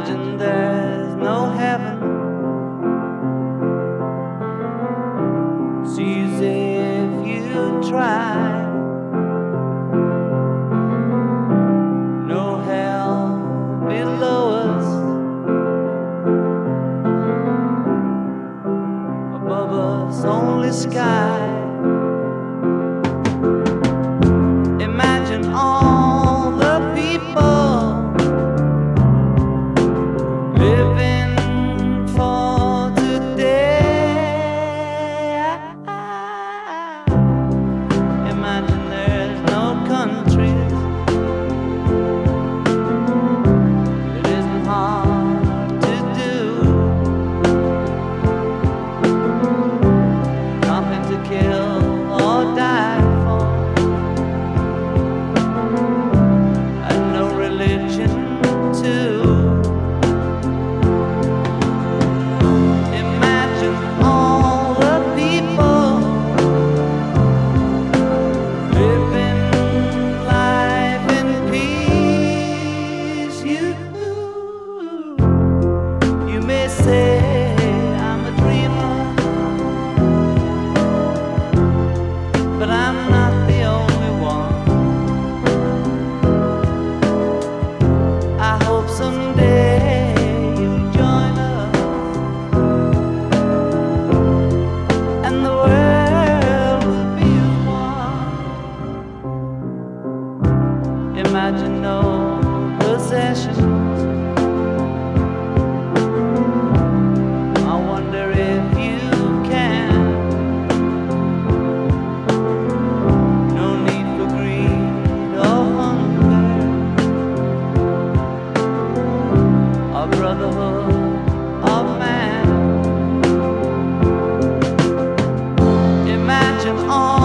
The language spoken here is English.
Imagine there's no heaven. It's easy if you try. No hell below us, above us only sky. Imagine all the people living for today. Imagine there's no countries. It isn't hard to do. Nothing to kill or die for, and no religion too. Imagine all the people living life in peace. You may say I'm a dreamer, but I'm not the only one. I hope someday you'll join us, and the world will be as one. Imagine no possessions. I wonder if you can. No need for greed or hunger, or brotherhood of man. Imagine all